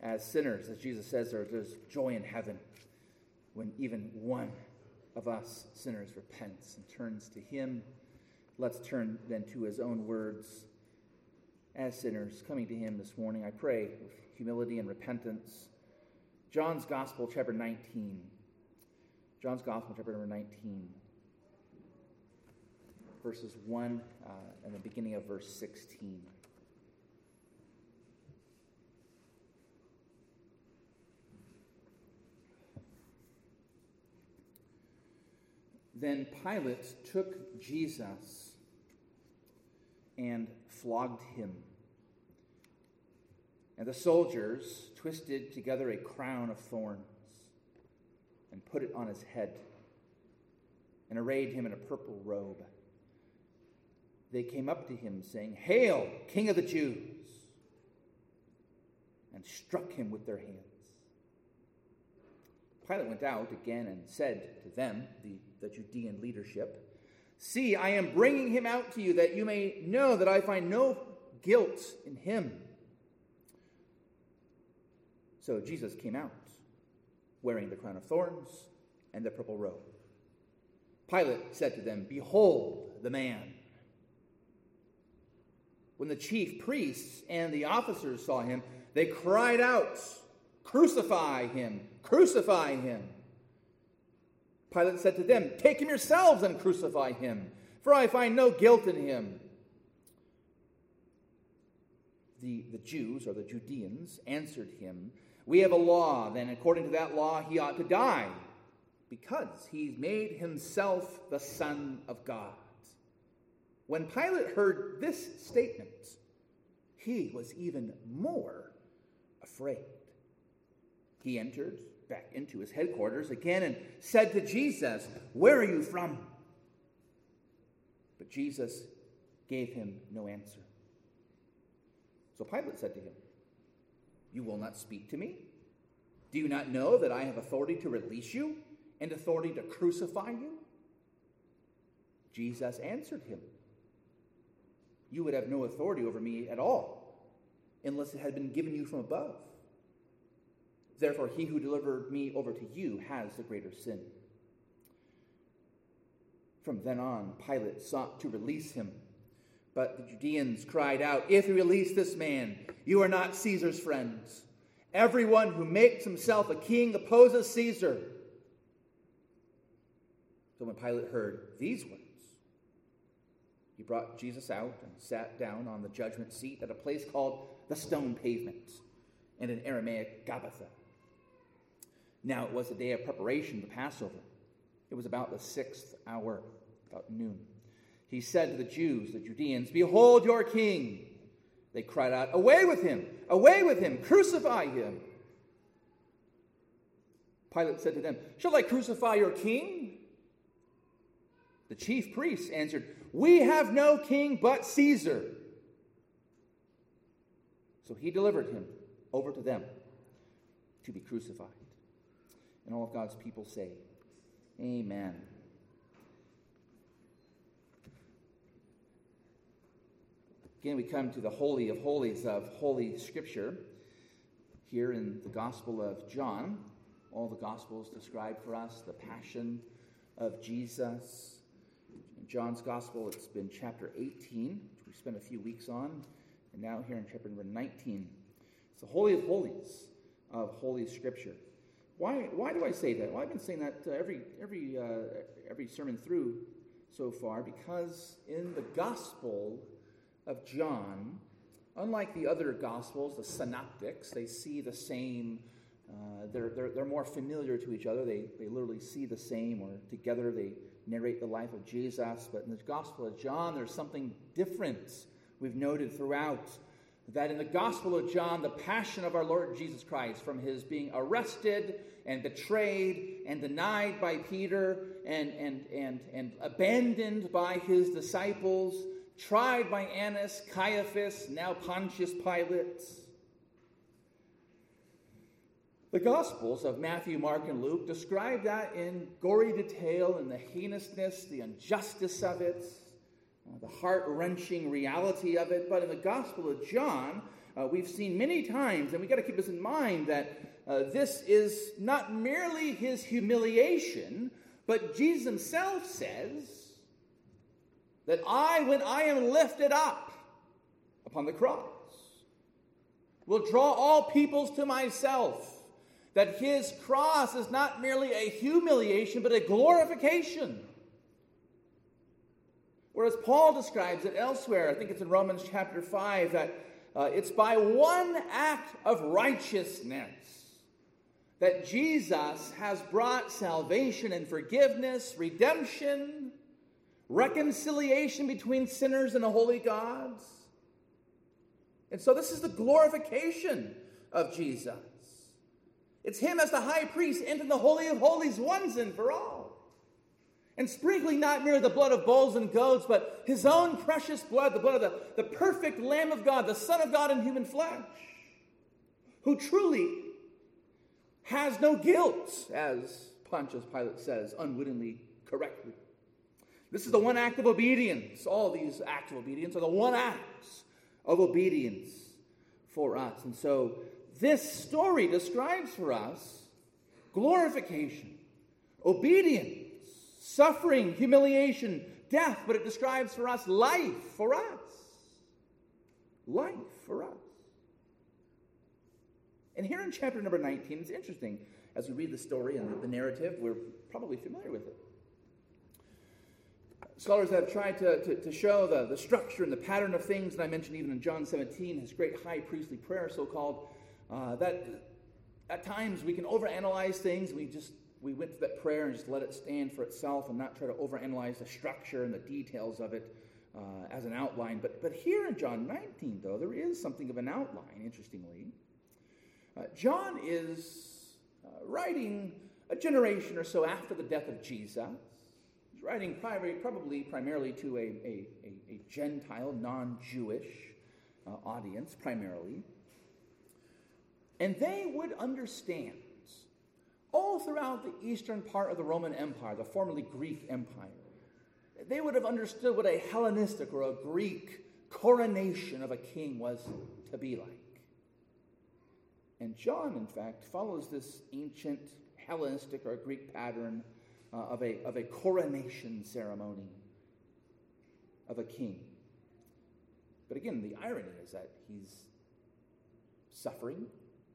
as sinners. As Jesus says, there's joy in heaven when even one of us sinners repents and turns to him. Let's turn then to his own words as sinners coming to him this morning. I pray with humility and repentance. John's Gospel, chapter 19. John's Gospel, chapter number 19. Verses 1 and the beginning of verse 16. Then Pilate took Jesus and flogged him. And the soldiers twisted together a crown of thorns and put it on his head and arrayed him in a purple robe. They came up to him, saying, "Hail, King of the Jews!" and struck him with their hands. Pilate went out again and said to them, the Judean leadership, "See, I am bringing him out to you, that you may know that I find no guilt in him." So Jesus came out, wearing the crown of thorns and the purple robe. Pilate said to them, "Behold the man." When the chief priests and the officers saw him, they cried out, "Crucify him! Crucify him!" Pilate said to them, "Take him yourselves and crucify him, for I find no guilt in him." The Jews, or the Judeans, answered him, "We have a law, then according to that law he ought to die, because he's made himself the Son of God." When Pilate heard this statement, he was even more afraid. He entered back into his headquarters again and said to Jesus, "Where are you from?" But Jesus gave him no answer. So Pilate said to him, "You will not speak to me? Do you not know that I have authority to release you and authority to crucify you?" Jesus answered him, "You would have no authority over me at all, unless it had been given you from above. Therefore, he who delivered me over to you has the greater sin." From then on, Pilate sought to release him. But the Judeans cried out, "If you release this man, you are not Caesar's friends. Everyone who makes himself a king opposes Caesar." So when Pilate heard these words, he brought Jesus out and sat down on the judgment seat at a place called the Stone Pavement, and in Aramaic, Gabbatha. Now it was the day of preparation, the Passover. It was about the 6th hour, about noon. He said to the Jews, the Judeans, "Behold your king." They cried out, "Away with him! Away with him! Crucify him!" Pilate said to them, "Shall I crucify your king?" The chief priests answered, "We have no king but Caesar." So he delivered him over to them to be crucified. And all of God's people say, Amen. Again, we come to the Holy of Holies of Holy Scripture here in the Gospel of John. All the Gospels describe for us the passion of Jesus. In John's Gospel, it's been chapter 18, which we spent a few weeks on, and now here in chapter number 19. It's the Holy of Holies of Holy Scripture. Why do I say that? Well, I've been saying that every sermon through so far, because in the Gospel of John, unlike the other Gospels, the synoptics, they see the same. They're more familiar to each other. They literally see the same, or together they narrate the life of Jesus. But in the Gospel of John, there's something different. We've noted throughout that in the Gospel of John, the passion of our Lord Jesus Christ, from his being arrested and betrayed and denied by Peter and abandoned by his disciples, tried by Annas, Caiaphas, now Pontius Pilate. The Gospels of Matthew, Mark, and Luke describe that in gory detail, and the heinousness, the injustice of it, the heart-wrenching reality of it. But in the Gospel of John, we've seen many times, and we've got to keep this in mind, that this is not merely his humiliation, but Jesus himself says that when I am lifted up upon the cross, will draw all peoples to myself. That his cross is not merely a humiliation, but a glorification. Whereas Paul describes it elsewhere, I think it's in Romans chapter 5, that it's by one act of righteousness that Jesus has brought salvation and forgiveness, redemption, reconciliation between sinners and a holy God. And so this is the glorification of Jesus. It's him as the high priest entering the Holy of Holies once and for all. And sprinkling not merely the blood of bulls and goats, but his own precious blood, the blood of the perfect Lamb of God, the Son of God in human flesh, who truly has no guilt, as Pontius Pilate says, unwittingly, correctly. This is the one act of obedience. All these acts of obedience are the one acts of obedience for us. And so this story describes for us glorification, obedience, suffering, humiliation, death, but it describes for us life for us. Life for us. And here in chapter number 19, it's interesting. As we read the story and the narrative, we're probably familiar with it. Scholars have tried to show the structure and the pattern of things that I mentioned even in John 17, his great high priestly prayer, so-called, that at times we can overanalyze things. We went through that prayer and just let it stand for itself and not try to overanalyze the structure and the details of it as an outline. But here in John 19, though, there is something of an outline, interestingly. John is writing a generation or so after the death of Jesus. He's writing probably primarily to a Gentile, non-Jewish audience, primarily. And they would understand, all throughout the eastern part of the Roman Empire, the formerly Greek Empire, they would have understood what a Hellenistic or a Greek coronation of a king was to be like. And John, in fact, follows this ancient Hellenistic or Greek pattern of a coronation ceremony of a king. But again, the irony is that he's suffering.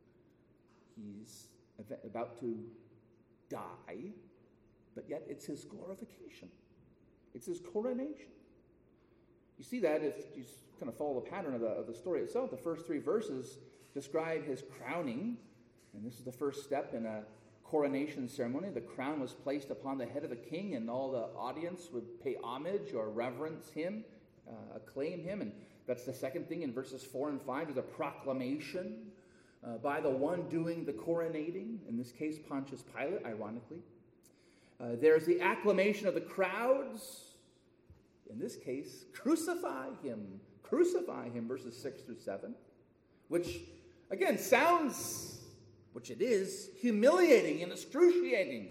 He's about to die, but yet it's his glorification. It's his coronation. You see that if you kind of follow the pattern of the story itself. The first 3 verses describe his crowning, and this is the first step in a coronation ceremony. The crown was placed upon the head of the king, and all the audience would pay homage or reverence him, acclaim him. And that's the second thing in verses 4 and 5 is a proclamation by the one doing the coronating, in this case Pontius Pilate, ironically. There's the acclamation of the crowds, in this case, crucify him, verses 6 through 7, which, again, sounds, which it is, humiliating and excruciating.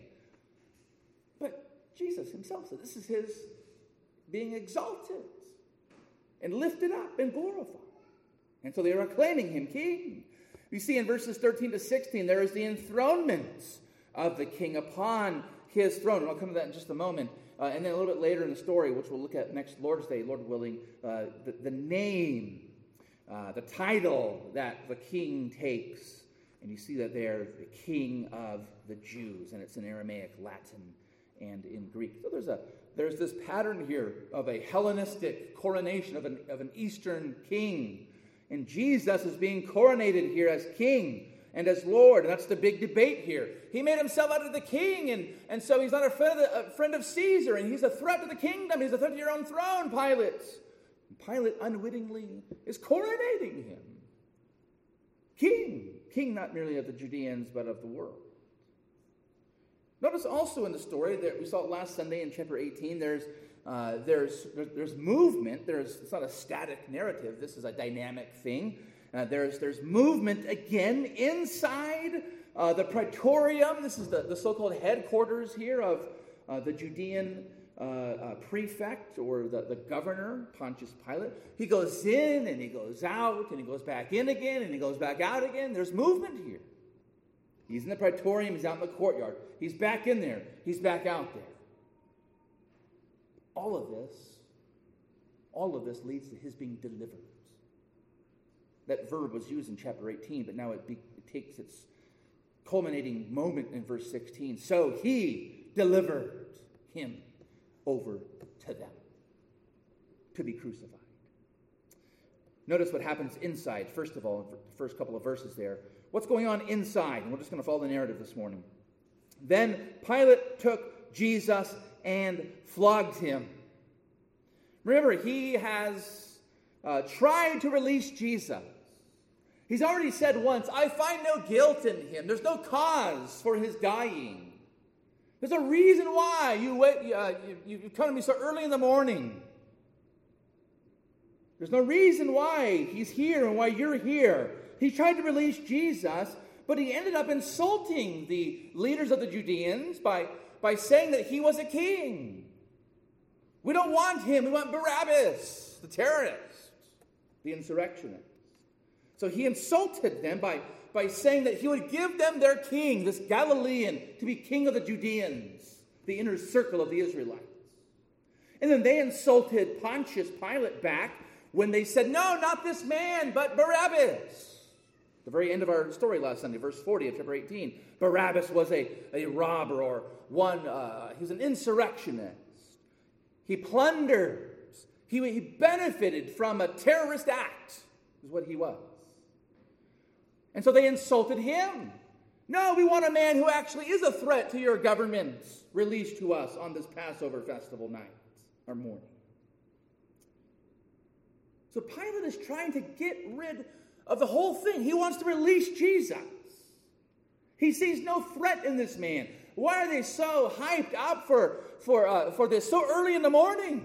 But Jesus himself said this is his being exalted and lifted up and glorified. And so they are acclaiming him king. You see in verses 13 to 16, there is the enthronement of the king upon his throne. And I'll come to that in just a moment. And then a little bit later in the story, which we'll look at next Lord's Day, Lord willing, the name, the title that the king takes. And you see that there, the King of the Jews. And it's in Aramaic, Latin, and in Greek. So there's this pattern here of a Hellenistic coronation of an Eastern king. And Jesus is being coronated here as king and as Lord. And that's the big debate here. He made himself out of the king, and so he's not a friend of Caesar, and he's a threat to the kingdom. He's a threat to your own throne, Pilate. And Pilate unwittingly is coronating him. King not merely of the Judeans, but of the world. Notice also in the story that we saw it last Sunday in chapter 18, there's movement. It's not a static narrative. This is a dynamic thing. There's movement again inside the Praetorium. This is the so-called headquarters here of the Judean prefect or the governor, Pontius Pilate. He goes in and he goes out and he goes back in again and he goes back out again. There's movement here. He's in the praetorium. He's out in the courtyard. He's back in there. He's back out there. All of this leads to his being delivered. That verb was used in chapter 18, but now it takes its culminating moment in verse 16. So he delivered him over to them to be crucified. Notice what happens inside, first of all, in the first couple of verses there. What's going on inside? And we're just going to follow the narrative this morning. Then Pilate took Jesus and flogged him. Remember, he has tried to release Jesus. He's already said once, I find no guilt in him. There's no cause for his dying. There's a reason why you come to me so early in the morning. There's no reason why he's here and why you're here. He tried to release Jesus, but he ended up insulting the leaders of the Judeans by saying that he was a king. We don't want him. We want Barabbas, the terrorist, the insurrectionist. So he insulted them by saying that he would give them their king, this Galilean, to be king of the Judeans, the inner circle of the Israelites. And then they insulted Pontius Pilate back when they said, no, not this man, but Barabbas. The very end of our story last Sunday, verse 40 of chapter 18. Barabbas was a robber or one, he was an insurrectionist. He plundered. He benefited from a terrorist act, is what he was. And so they insulted him. No, we want a man who actually is a threat to your government released to us on this Passover festival night or morning. So Pilate is trying to get rid of the whole thing. He wants to release Jesus. He sees no threat in this man. Why are they so hyped up for this so early in the morning?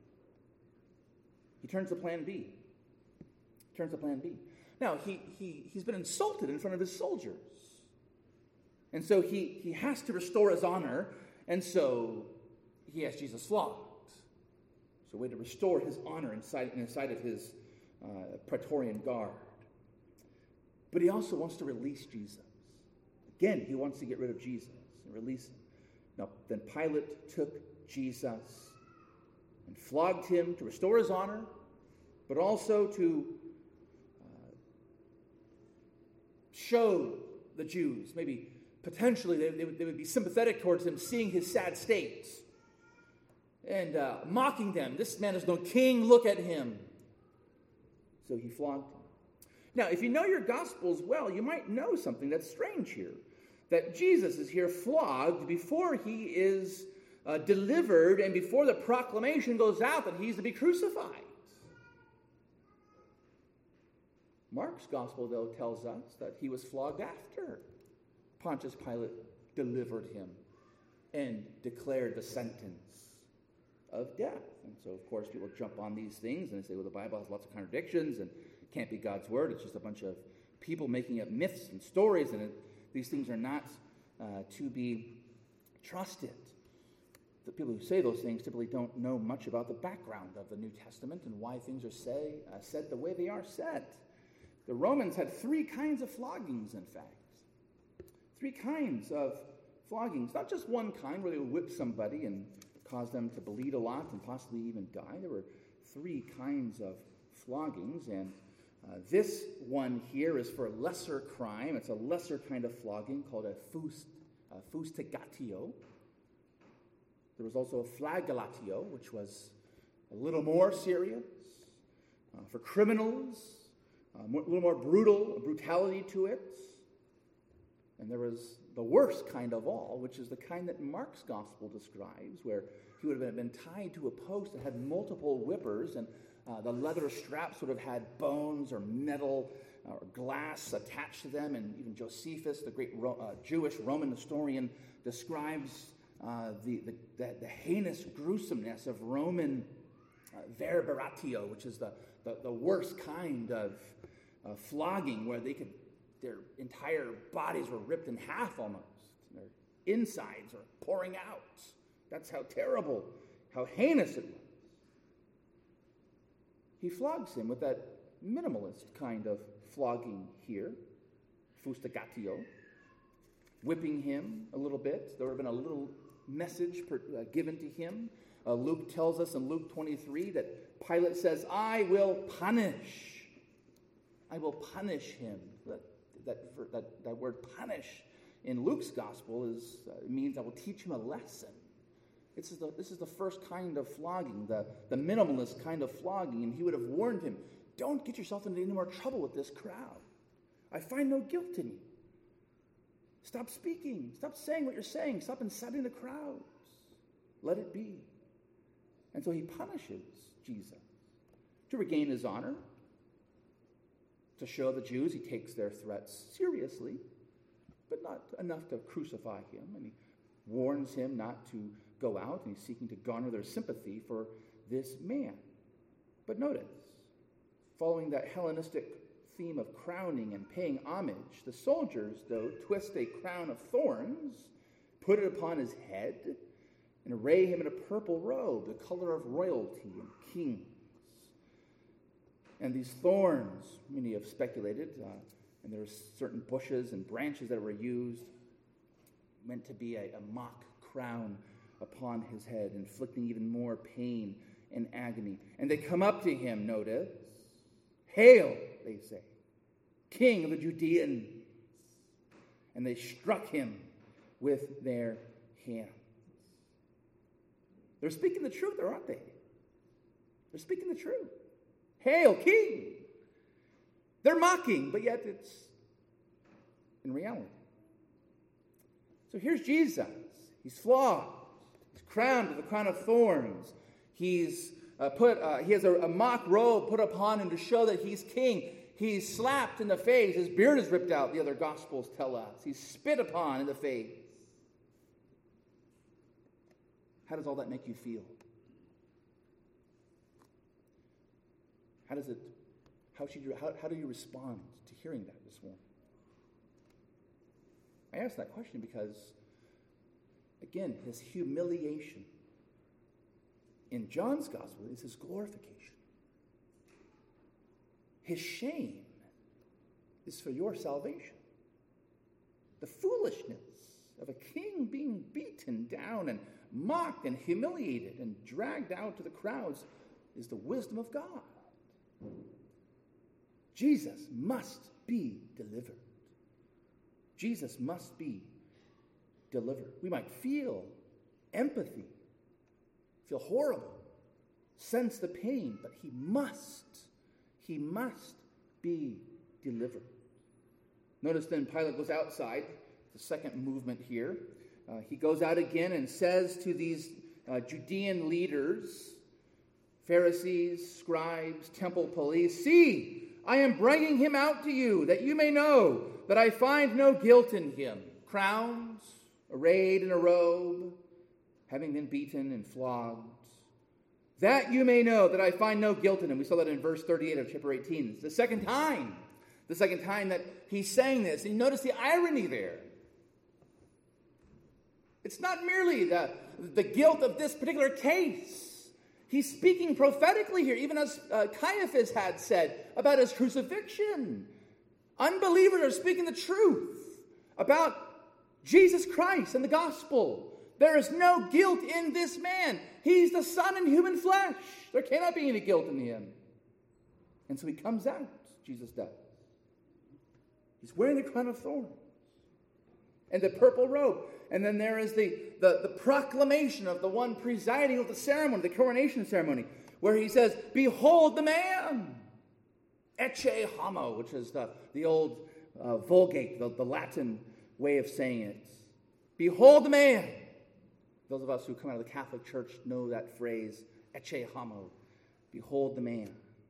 He turns to plan B. Now, he's been insulted in front of his soldiers. And so he has to restore his honor, and so he has Jesus flogged. So a way to restore his honor inside of his Praetorian guard. But he also wants to release Jesus. Again, he wants to get rid of Jesus and release him. Now, then Pilate took Jesus and flogged him to restore his honor, but also to show the Jews, maybe potentially they would be sympathetic towards him, seeing his sad state, and mocking them. This man is no king, look at him. So he flogged him. Now, if you know your Gospels well, you might know something that's strange here. That Jesus is here flogged before he is delivered and before the proclamation goes out that he's to be crucified. Mark's Gospel, though, tells us that he was flogged after Pontius Pilate delivered him and declared the sentence of death. And so, of course, people jump on these things and they say, well, the Bible has lots of contradictions and it can't be God's word. It's just a bunch of people making up myths and stories, and these things are not to be trusted. The people who say those things typically don't know much about the background of the New Testament and why things are said the way they are said. The Romans had 3 kinds of floggings, in fact. 3 kinds of floggings. Not just one kind where they would whip somebody and cause them to bleed a lot and possibly even die. There were 3 kinds of floggings, and this one here is for a lesser crime. It's a lesser kind of flogging called a fustigatio. There was also a flagellatio, which was a little more serious. For criminals, a little more brutality to it. And there was the worst kind of all, which is the kind that Mark's Gospel describes, where he would have been tied to a post that had multiple whippers, and the leather straps would have had bones or metal or glass attached to them. And even Josephus, the great Jewish Roman historian, describes the heinous gruesomeness of Roman verberatio, which is the worst kind of flogging, where their entire bodies were ripped in half almost. Their insides are pouring out. That's how terrible, how heinous it was. He flogs him with that minimalist kind of flogging here, fustigatio, whipping him a little bit. There would have been a little message given to him. Luke tells us in Luke 23 that Pilate says, I will punish him. That word punish in Luke's gospel means I will teach him a lesson. This is the first kind of flogging, the minimalist kind of flogging, and he would have warned him, don't get yourself into any more trouble with this crowd. I find no guilt in you. Stop speaking. Stop saying what you're saying. Stop inciting the crowds. Let it be. And so he punishes Jesus to regain his honor, to show the Jews he takes their threats seriously, but not enough to crucify him. And he warns him not to go out, and he's seeking to garner their sympathy for this man. But notice, following that Hellenistic theme of crowning and paying homage, the soldiers, though, twist a crown of thorns, put it upon his head, and array him in a purple robe, the color of royalty and kings. And these thorns, many have speculated, and there are certain bushes and branches that were used, meant to be a mock crown upon his head, inflicting even more pain and agony. And they come up to him, notice, hail, they say, King of the Judeans. And they struck him with their hands. They're speaking the truth, aren't they? They're speaking the truth. Hail, King! They're mocking, but yet it's in reality. So here's Jesus. He's flogged. He's crowned with a crown of thorns. He has a mock robe put upon him to show that he's king. He's slapped in the face. His beard is ripped out, the other Gospels tell us. He's spit upon in the face. How does all that make you feel? How do you respond to hearing that this morning? I ask that question because, again, his humiliation in John's gospel is his glorification. His shame is for your salvation. The foolishness of a king being beaten down and mocked and humiliated and dragged out to the crowds is the wisdom of God. Jesus must be delivered. Jesus must be delivered. We might feel empathy, feel horrible, sense the pain, but he must be delivered. Notice then Pilate goes outside, the second movement here. He goes out again and says to these Judean leaders, Pharisees, scribes, temple police, see, I am bringing him out to you, that you may know that I find no guilt in him. Crowns, arrayed in a robe, having been beaten and flogged. That you may know that I find no guilt in him. We saw that in verse 38 of chapter 18. It's the second time that he's saying this. And notice the irony there. It's not merely the guilt of this particular case. He's speaking prophetically here, even as Caiaphas had said about his crucifixion. Unbelievers are speaking the truth about Jesus Christ and the gospel. There is no guilt in this man. He's the Son in human flesh. There cannot be any guilt in him. And so he comes out, Jesus does. He's wearing the crown of thorns and the purple robe. And then there is the proclamation of the one presiding over the ceremony, the coronation ceremony, where he says, behold the man. Ecce homo, which is the old Vulgate, the Latin way of saying it. Behold the man. Those of us who come out of the Catholic Church know that phrase, ecce homo. Behold the man.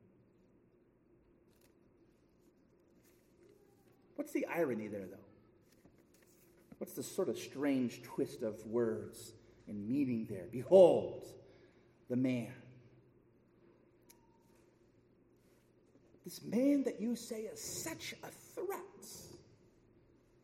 What's the irony there, though? What's the sort of strange twist of words and meaning there? Behold the man. This man that you say is such a threat.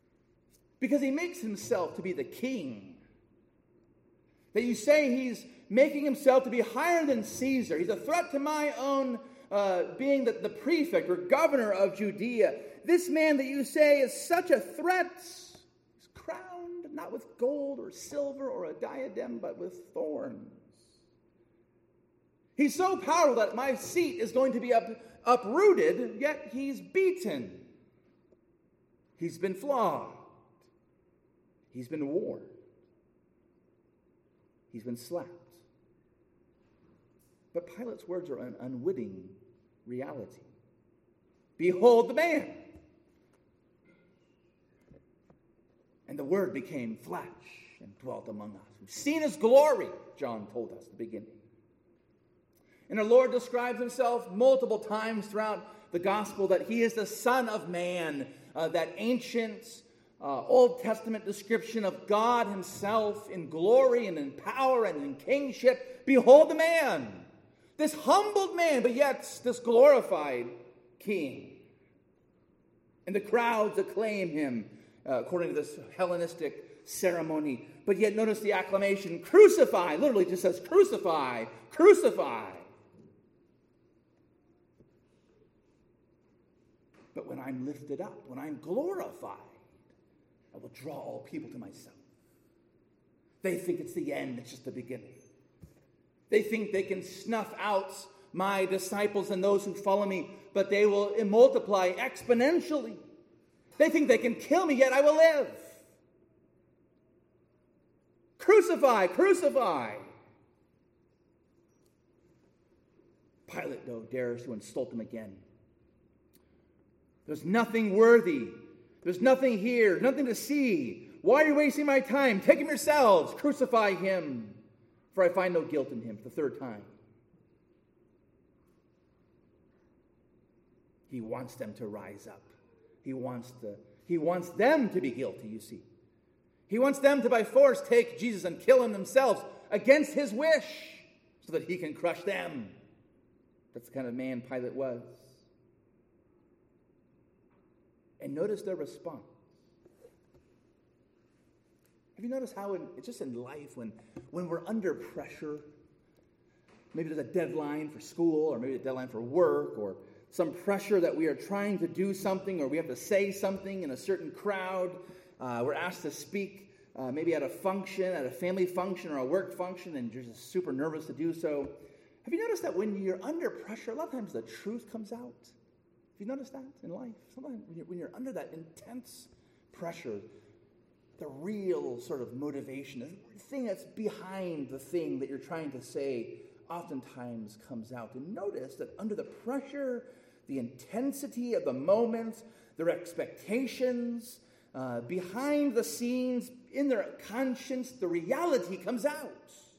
Because he makes himself to be the king. That you say he's making himself to be higher than Caesar. He's a threat to my own being the prefect or governor of Judea. This man that you say is such a threat is crowned not with gold or silver or a diadem, but with thorns. He's so powerful that my seat is going to be uprooted, yet he's beaten. He's been flogged. He's been warned. He's been slapped. But Pilate's words are an unwitting reality. Behold the man. And the Word became flesh and dwelt among us. We've seen his glory, John told us at the beginning. And our Lord describes himself multiple times throughout the gospel that he is the Son of Man, that ancient Old Testament description of God himself in glory and in power and in kingship. Behold the man, this humbled man, but yet this glorified king. And the crowds acclaim him according to this Hellenistic ceremony. But yet notice the acclamation, crucify, literally just says crucify, crucify. But when I'm lifted up, when I'm glorified, I will draw all people to myself. They think it's the end, it's just the beginning. They think they can snuff out my disciples and those who follow me, but they will multiply exponentially. They think they can kill me, yet I will live. Crucify, crucify. Pilate, though, dares to insult him again. There's nothing worthy. There's nothing here, nothing to see. Why are you wasting my time? Take him yourselves. Crucify him, for I find no guilt in him. The third time. He wants them to rise up. He wants them to be guilty, you see. He wants them to by force take Jesus and kill him themselves against his wish so that he can crush them. That's the kind of man Pilate was. And notice their response. Have you noticed how it's just in life when we're under pressure, maybe there's a deadline for school or maybe a deadline for work or some pressure that we are trying to do something or we have to say something in a certain crowd. We're asked to speak maybe at a function, at a family function or a work function, and you're just super nervous to do so. Have you noticed that when you're under pressure, a lot of times the truth comes out? Have you noticed that in life? Sometimes when you're under that intense pressure, the real sort of motivation, the thing that's behind the thing that you're trying to say, oftentimes comes out. And notice that under the pressure, the intensity of the moments, their expectations, behind the scenes, in their conscience, the reality comes out.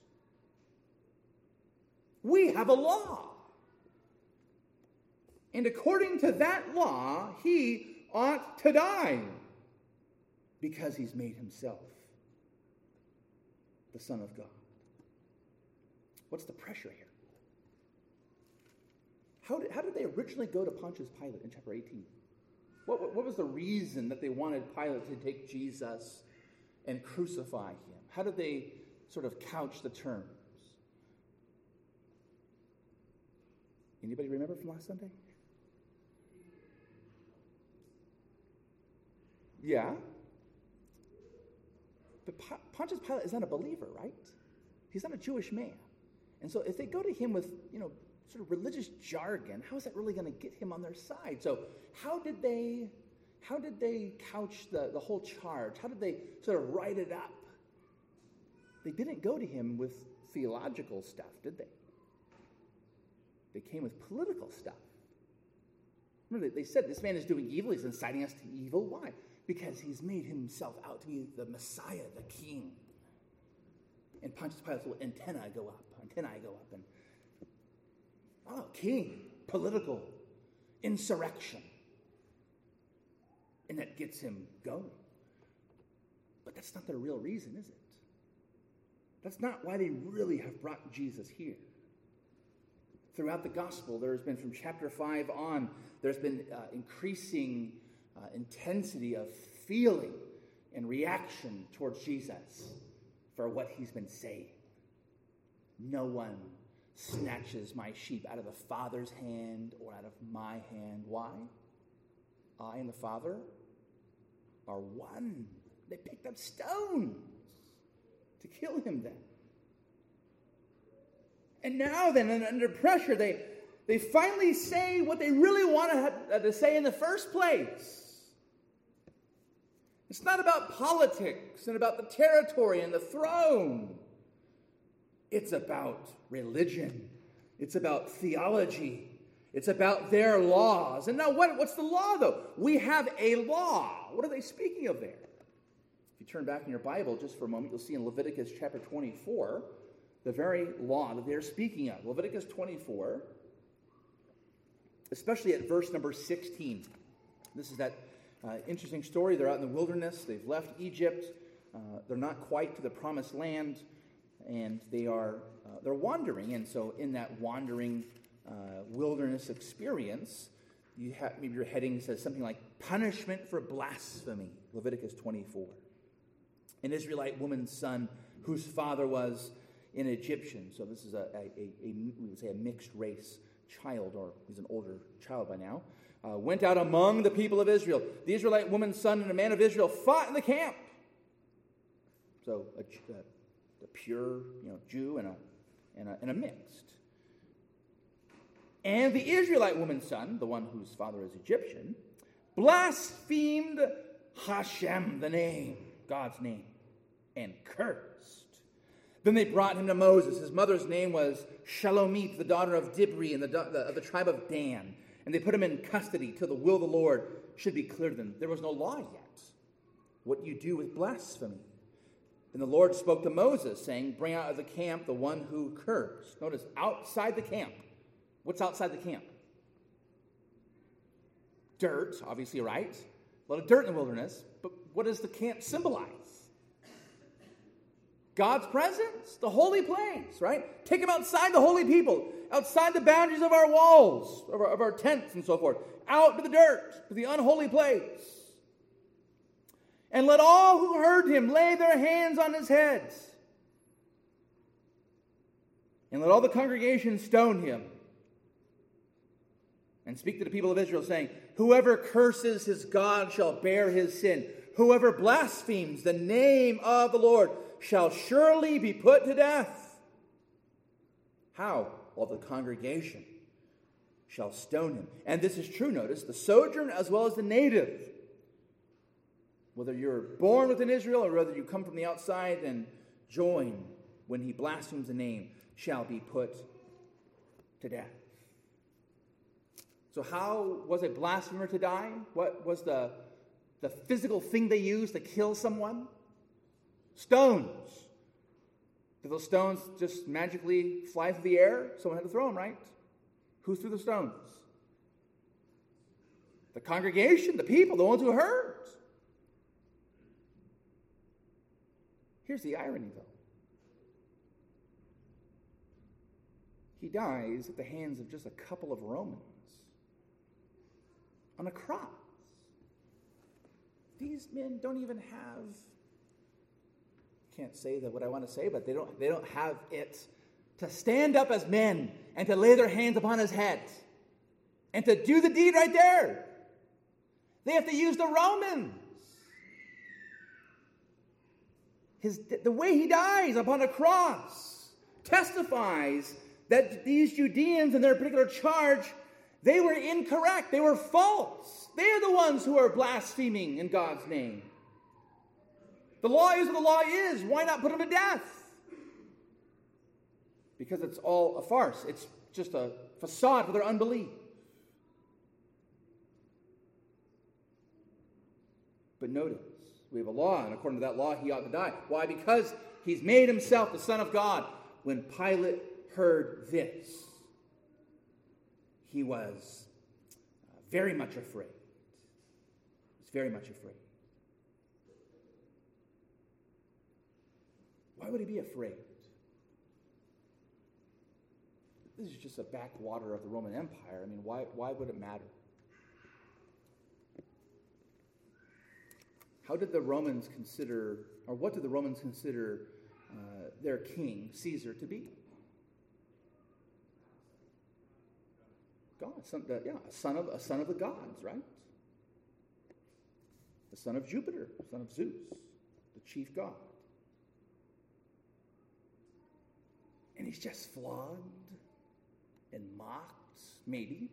We have a law. And according to that law, he ought to die because he's made himself the Son of God. What's the pressure here? How did they originally go to Pontius Pilate in chapter 18? What was the reason that they wanted Pilate to take Jesus and crucify him? How did they sort of couch the terms? Anybody remember from last Sunday? Yeah. But Pontius Pilate is not a believer, right? He's not a Jewish man. And so if they go to him with, sort of religious jargon, how is that really going to get him on their side? So how did they couch the whole charge? How did they sort of write it up? They didn't go to him with theological stuff, did they? They came with political stuff. Remember, they said this man is doing evil. He's inciting us to evil. Why? Because he's made himself out to be the Messiah, the King. And Pontius Pilate's little antennae go up, and king, political, insurrection. And that gets him going. But that's not the real reason, is it? That's not why they really have brought Jesus here. Throughout the gospel, there's been, from chapter 5 on, there's been increasing intensity of feeling and reaction towards Jesus for what he's been saying. No one snatches my sheep out of the Father's hand or out of my hand. Why? I and the Father are one. They picked up stones to kill him then. And now then, under pressure, they finally say what they really wanted to say in the first place. It's not about politics and about the territory and the throne. It's about religion. It's about theology. It's about their laws. And now what's the law, though? We have a law. What are they speaking of there? If you turn back in your Bible just for a moment, you'll see in Leviticus chapter 24, the very law that they're speaking of. Leviticus 24, especially at verse number 16. This is that interesting story. They're out in the wilderness. They've left Egypt. They're not quite to the promised land, and they're wandering. And so in that wandering wilderness experience, maybe your heading says something like punishment for blasphemy, Leviticus 24. An Israelite woman's son whose father was an Egyptian. So this is we would say a mixed race child, or he's an older child by now. Went out among the people of Israel. The Israelite woman's son and a man of Israel fought in the camp. So a pure, Jew and a mixed. And the Israelite woman's son, the one whose father is Egyptian, blasphemed Hashem, the name, God's name, and cursed. Then they brought him to Moses. His mother's name was Shalomith, the daughter of Dibri, and of the tribe of Dan. And they put him in custody till the will of the Lord should be clear to them. There was no law yet. What you do with blasphemy? And the Lord spoke to Moses, saying, bring out of the camp the one who cursed. Notice, outside the camp. What's outside the camp? Dirt, obviously, right? A lot of dirt in the wilderness. But what does the camp symbolize? God's presence, the holy place, right? Take him outside the holy people, outside the boundaries of our walls, of our tents and so forth, out to the dirt, to the unholy place. And let all who heard him lay their hands on his head. And let all the congregation stone him. And speak to the people of Israel, saying, whoever curses his God shall bear his sin. Whoever blasphemes the name of the Lord shall surely be put to death. How? All the congregation shall stone him. And this is true, notice, the sojourner as well as the native. Whether you're born within Israel or whether you come from the outside and join when he blasphemes the name, shall be put to death. So how was a blasphemer to die? What was the physical thing they used to kill someone? Stones. Did those stones just magically fly through the air? Someone had to throw them, right? Who threw the stones? The congregation, the people, the ones who heard. Here's the irony, though. He dies at the hands of just a couple of Romans on a cross. These men don't even have, can't say that what I want to say, but they don't have it to stand up as men and to lay their hands upon his head and to do the deed right there. They have to use the Romans. The way he dies upon a cross testifies that these Judeans in their particular charge, they were incorrect. They were false. They are the ones who are blaspheming in God's name. The law is what the law is. Why not put them to death? Because it's all a farce. It's just a facade for their unbelief. But notice, we have a law, and according to that law, he ought to die. Why? Because he's made himself the Son of God. When Pilate heard this, he was very much afraid. He was very much afraid. Why would he be afraid? This is just a backwater of the Roman Empire. I mean, why would it matter? How did the Romans consider, or what did the Romans consider their king, Caesar, to be? God. A son of the gods, right? The son of Jupiter, son of Zeus, the chief god. And he's just flogged and mocked, maybe.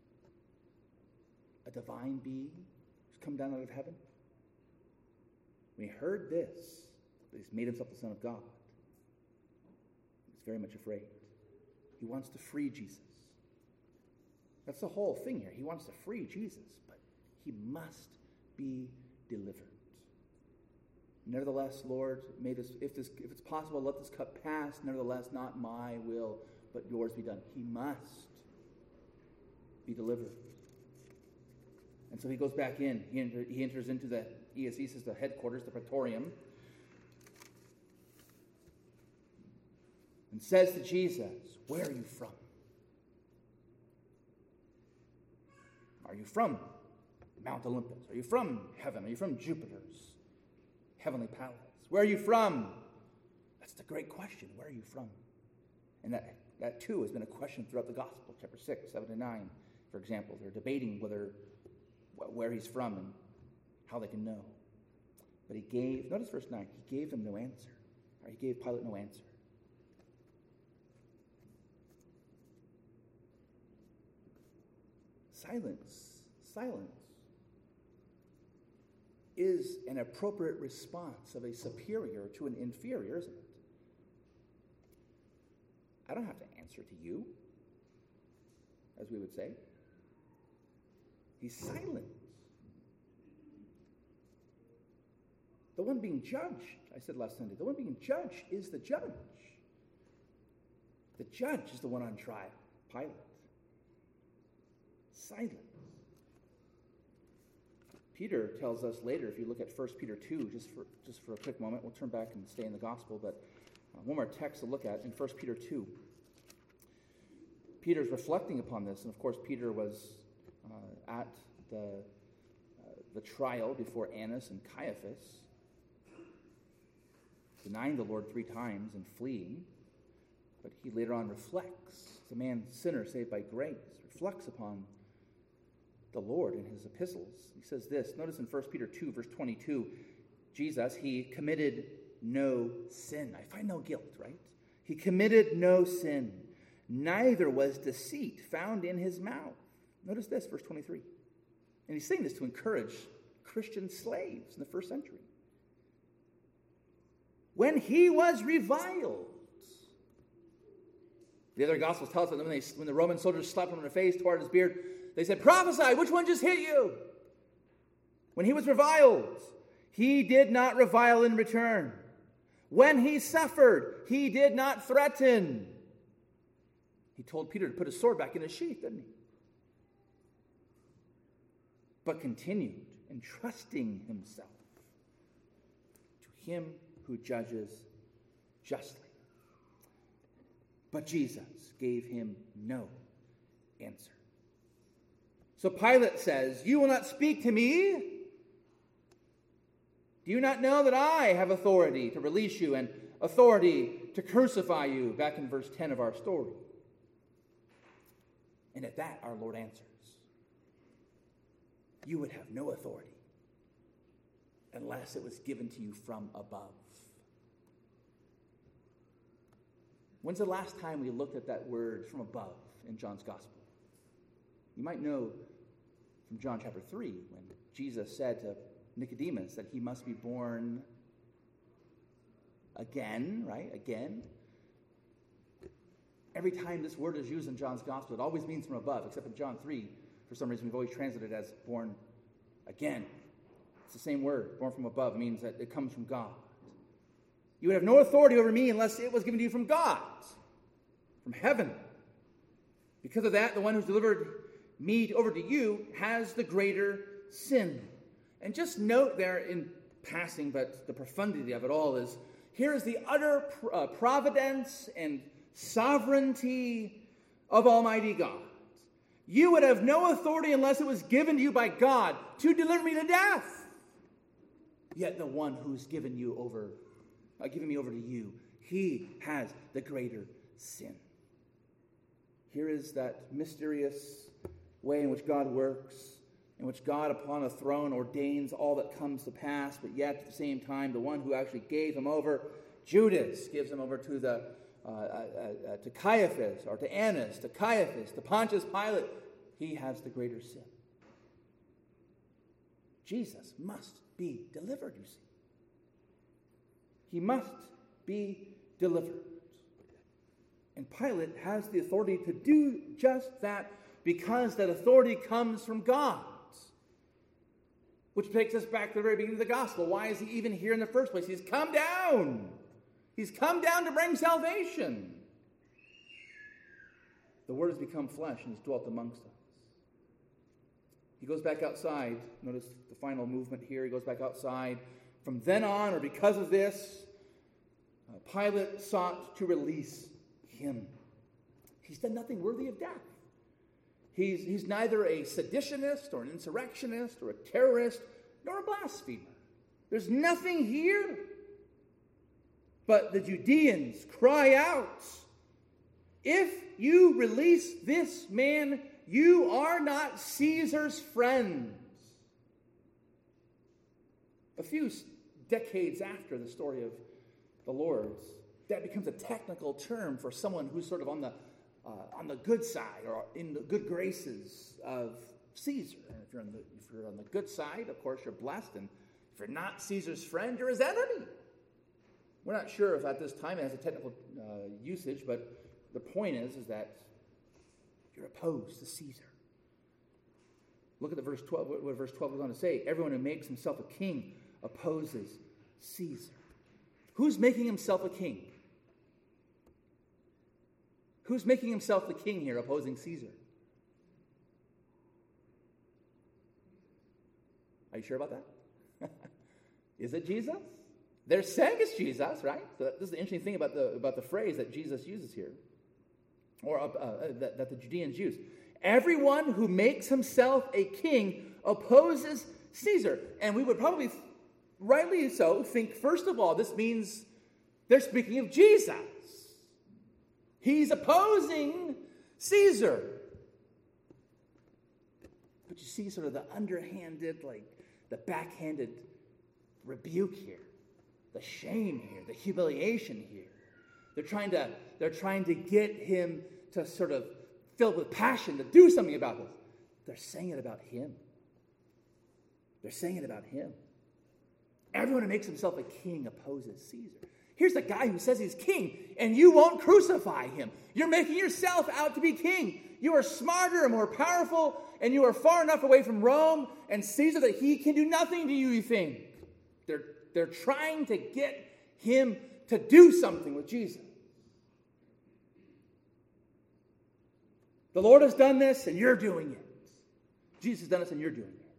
A divine being who's come down out of heaven. When he heard this, that he's made himself the Son of God, he's very much afraid. He wants to free Jesus. That's the whole thing here. He wants to free Jesus, but he must be delivered. Nevertheless, Lord, if it's possible, let this cup pass. Nevertheless, not my will, but yours be done. He must be delivered. And so he goes back in. He enters into the ESEs, the headquarters, the praetorium, and says to Jesus, "Where are you from? Are you from Mount Olympus? Are you from heaven? Are you from Jupiter's heavenly palace? Where are you from?" That's the great question. Where are you from? And that too has been a question throughout the gospel, chapter 6, 7 to 9, for example. They're debating where he's from and how they can know. But he gave, notice verse 9, he gave them no answer. Or he gave Pilate no answer. Silence is an appropriate response of a superior to an inferior, isn't it? I don't have to answer to you, as we would say. He's silent. The one being judged, I said last Sunday, the one being judged is the judge. The judge is the one on trial, Pilate. Silence. Peter tells us later, if you look at 1 Peter 2, just for a quick moment, we'll turn back and stay in the gospel, but one more text to look at in 1 Peter 2. Peter's reflecting upon this, and of course Peter was at the trial before Annas and Caiaphas, denying the Lord 3 times and fleeing, but he later on reflects, as a man sinner saved by grace, reflects upon the Lord in his epistles. He says this, notice in 1 Peter 2, verse 22, Jesus, he committed no sin. I find no guilt, right? He committed no sin. Neither was deceit found in his mouth. Notice this, verse 23. And he's saying this to encourage Christian slaves in the first century. When he was reviled. The other Gospels tell us that when the Roman soldiers slapped him in the face, tore out his beard, they said, "Prophesy, which one just hit you?" When he was reviled, he did not revile in return. When he suffered, he did not threaten. He told Peter to put his sword back in his sheath, didn't he? But continued entrusting himself to him who judges justly. But Jesus gave him no answer. So Pilate says, "You will not speak to me? Do you not know that I have authority to release you and authority to crucify you?" Back in verse 10 of our story. And at that, our Lord answers, "You would have no authority unless it was given to you from above." When's the last time we looked at that word from above in John's Gospel? You might know from John chapter 3 when Jesus said to Nicodemus that he must be born again, right? Again. Every time this word is used in John's Gospel, it always means from above, except in John 3, for some reason we've always translated it as born again. It's the same word, born from above. It means that it comes from God. You would have no authority over me unless it was given to you from God, from heaven. Because of that, the one who's delivered me over to you has the greater sin. And just note there in passing, but the profundity of it all is, here is the utter providence and sovereignty of Almighty God. You would have no authority unless it was given to you by God to deliver me to death. Yet the one who's given me over to you, he has the greater sin. Here is that mysterious way in which God works, in which God upon a throne ordains all that comes to pass, but yet at the same time, the one who actually gave him over, Judas, gives him over to to Caiaphas, or to Annas, to Caiaphas, to Pontius Pilate. He has the greater sin. Jesus must be delivered, you see. He must be delivered. And Pilate has the authority to do just that, because that authority comes from God. Which takes us back to the very beginning of the gospel. Why is he even here in the first place? He's come down. He's come down to bring salvation. The Word has become flesh and has dwelt amongst us. He goes back outside. Notice the final movement here. He goes back outside. From then on, or because of this, Pilate sought to release him. He's done nothing worthy of death. He's neither a seditionist or an insurrectionist or a terrorist nor a blasphemer. There's nothing here. But the Judeans cry out, "If you release this man, you are not Caesar's friends." A few decades after the story of the Lord's, that becomes a technical term for someone who's sort of on the good side, or in the good graces of Caesar. And if you're on the good side, of course, you're blessed. And if you're not Caesar's friend, you're his enemy. We're not sure if at this time it has a technical usage, but the point is that you're opposed to Caesar. Look at the verse 12. What verse 12 goes on to say: everyone who makes himself a king opposes Caesar. Who's making himself a king? Who's making himself the king here, opposing Caesar? Are you sure about that? Is it Jesus? They're saying it's Jesus, right? So this is the interesting thing about the phrase that Jesus uses here, or that the Judeans use. Everyone who makes himself a king opposes Caesar. And we would probably, rightly so, think, first of all, this means they're speaking of Jesus. He's opposing Caesar. But you see sort of the underhanded, like the backhanded rebuke here, the shame here, the humiliation here. They're trying to get him to sort of filled with passion to do something about this. They're saying it about him. They're saying it about him. Everyone who makes himself a king opposes Caesar. Here's the guy who says he's king, and you won't crucify him. You're making yourself out to be king. You are smarter and more powerful, and you are far enough away from Rome and Caesar that he can do nothing to you, you think. They're trying to get him to do something with Jesus. The Lord has done this, and you're doing it. Jesus has done this, and you're doing it.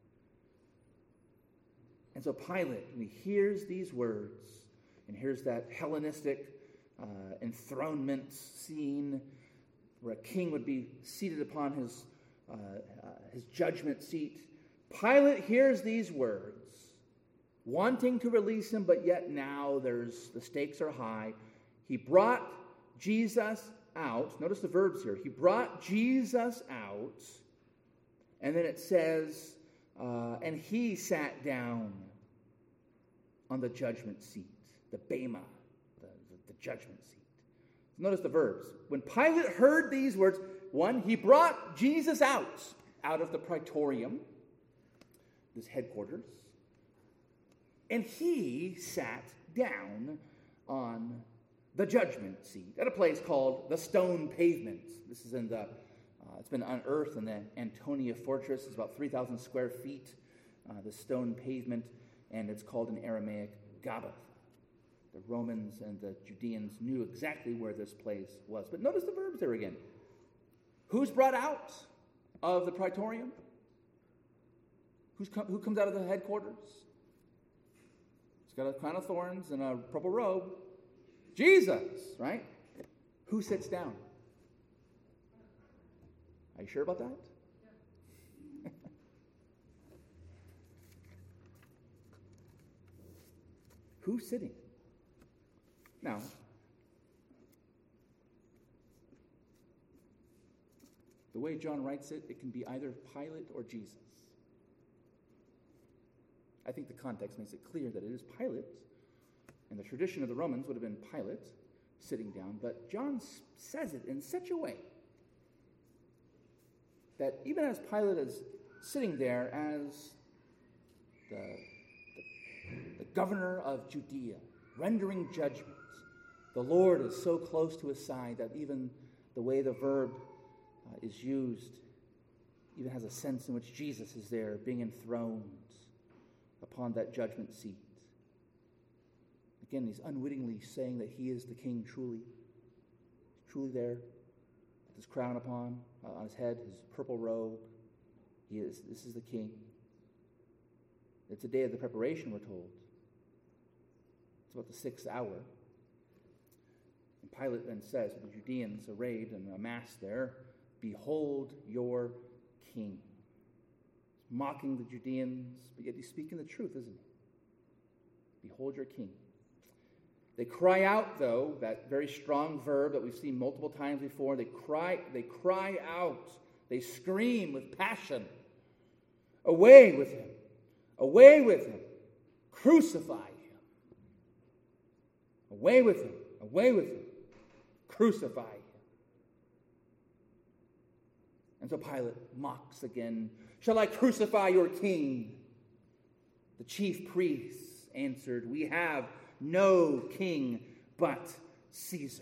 And so Pilate, when he hears these words, and here's that Hellenistic enthronement scene where a king would be seated upon his judgment seat. Pilate hears these words, wanting to release him, but yet now the stakes are high. He brought Jesus out. Notice the verbs here. He brought Jesus out, and then it says, and he sat down on the judgment seat. The bema, the judgment seat. Notice the verbs. When Pilate heard these words, one, he brought Jesus out of the praetorium, his headquarters, and he sat down on the judgment seat at a place called the Stone Pavement. This is in it's been unearthed in the Antonia Fortress. It's about 3,000 square feet, the Stone Pavement, and it's called in Aramaic Gabbatha. The Romans and the Judeans knew exactly where this place was. But notice the verbs there again. Who's brought out of the praetorium? Who comes out of the headquarters? He's got a crown of thorns and a purple robe. Jesus, right? Who sits down? Are you sure about that? Yeah. Who's sitting? Now, The way John writes it, it can be either Pilate or Jesus. I think the context makes it clear that it is Pilate, and the tradition of the Romans would have been Pilate sitting down, but John says it in such a way that even as Pilate is sitting there as the governor of Judea, rendering judgment, the Lord is so close to his side that even the way the verb is used even has a sense in which Jesus is there being enthroned upon that judgment seat. Again, he's unwittingly saying that he is the king truly. He's truly there with his crown on his head, his purple robe. This is the king. It's a day of the preparation, we're told. It's about the 6th hour. And Pilate then says to the Judeans arrayed and amassed there, "Behold your king." He's mocking the Judeans, but yet he's speaking the truth, isn't he? Behold your king. They cry out, though, that very strong verb that we've seen multiple times before. They cry out. They scream with passion. Away with him. Away with him. Crucify him. Away with him. Away with him. Crucify him. And so Pilate mocks again. Shall I crucify your king? The chief priests answered, we have no king but Caesar.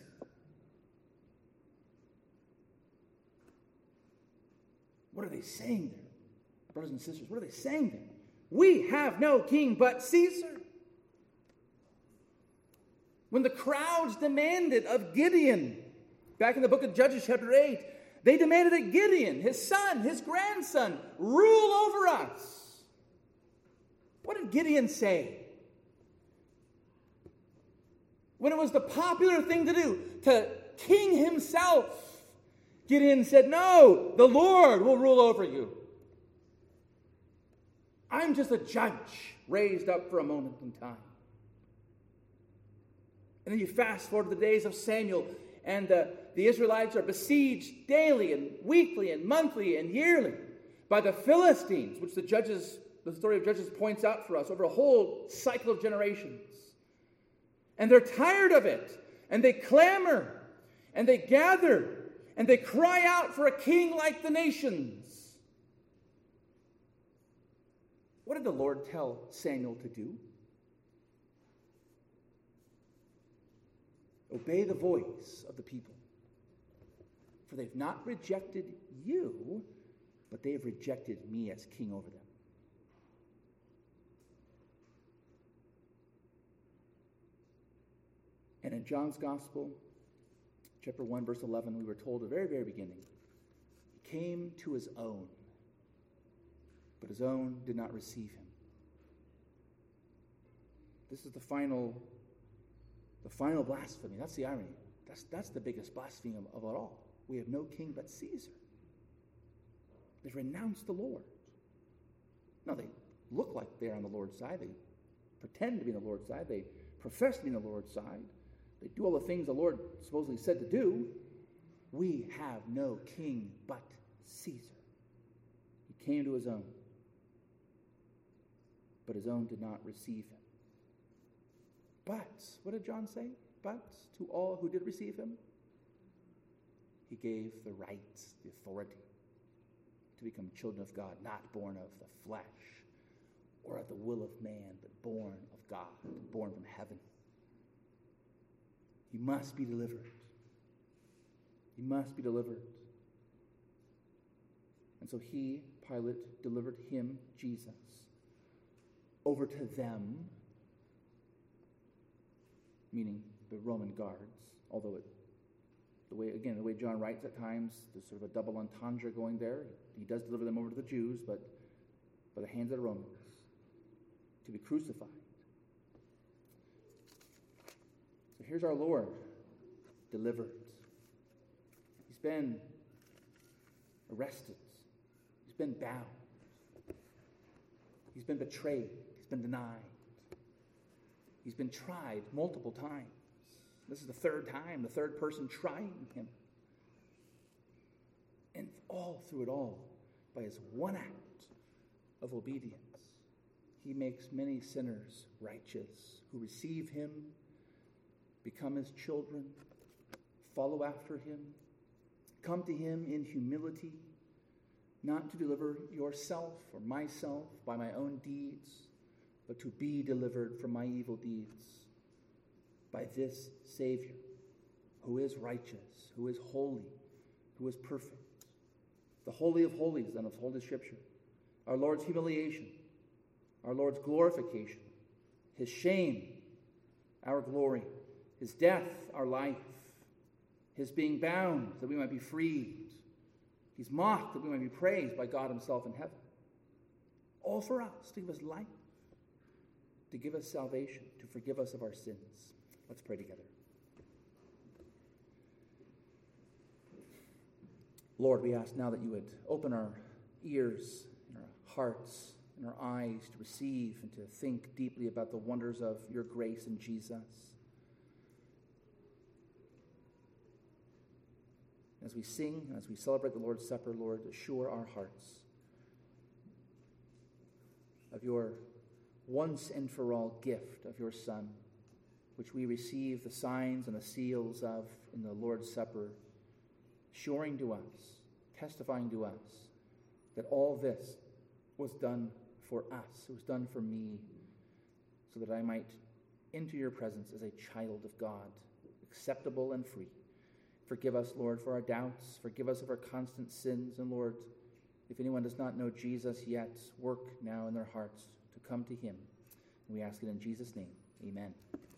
What are they saying there? Brothers and sisters, what are they saying there? We have no king but Caesar. When the crowds demanded of Gideon, back in the book of Judges chapter 8, they demanded that Gideon, his son, his grandson, rule over us. What did Gideon say? When it was the popular thing to do, to king himself, Gideon said, no, the Lord will rule over you. I'm just a judge raised up for a moment in time. And then you fast forward to the days of Samuel, and the Israelites are besieged daily and weekly and monthly and yearly by the Philistines, which the story of Judges points out for us over a whole cycle of generations. And they're tired of it, and they clamor, and they gather, and they cry out for a king like the nations. What did the Lord tell Samuel to do? Obey the voice of the people. For they've not rejected you, but they have rejected me as king over them. And in John's Gospel, chapter 1, verse 11, we were told at the very, very beginning, he came to his own, but his own did not receive him. This is the final blasphemy. That's the irony. That's the biggest blasphemy of it all. We have no king but Caesar. They've renounced the Lord. Now, they look like they're on the Lord's side. They pretend to be on the Lord's side. They profess to be on the Lord's side. They do all the things the Lord supposedly said to do. We have no king but Caesar. He came to his own, but his own did not receive him. But, what did John say? But to all who did receive him, he gave the right, the authority to become children of God, not born of the flesh or of the will of man, but born of God, born from heaven. He must be delivered. He must be delivered. And so Pilate, delivered him, Jesus, over to them, meaning the Roman guards, although the way John writes at times, there's sort of a double entendre going there. He does deliver them over to the Jews, but by the hands of the Romans, to be crucified. So here's our Lord, delivered. He's been arrested. He's been bound. He's been betrayed. He's been denied. He's been tried multiple times. This is the third time, the third person trying him. And all through it all, by his one act of obedience, he makes many sinners righteous who receive him, become his children, follow after him, come to him in humility, not to deliver yourself or myself by my own deeds, but to be delivered from my evil deeds by this Savior, who is righteous, who is holy, who is perfect. The Holy of Holies, then, of Holy Scripture. Our Lord's humiliation, our Lord's glorification, his shame, our glory, his death, our life, his being bound that we might be freed. He's mocked that we might be praised by God himself in heaven. All for us, to give us life, to give us salvation, to forgive us of our sins. Let's pray together. Lord, we ask now that you would open our ears and our hearts and our eyes to receive and to think deeply about the wonders of your grace in Jesus. As we sing, as we celebrate the Lord's Supper, Lord, assure our hearts of your once and for all gift of your Son, which we receive the signs and the seals of in the Lord's Supper, assuring to us, testifying to us, that all this was done for us, it was done for me, so that I might enter your presence as a child of God, acceptable and free. Forgive us, Lord, for our doubts. Forgive us of our constant sins. And Lord, if anyone does not know Jesus yet, work now in their hearts to come to him. And we ask it in Jesus' name. Amen.